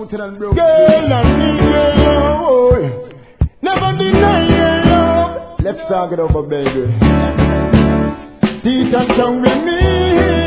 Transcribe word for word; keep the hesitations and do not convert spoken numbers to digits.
Mountain and Brook. Girl, I need your love. Never deny your love. Let's talk it over, baby. Teach and tongue with me.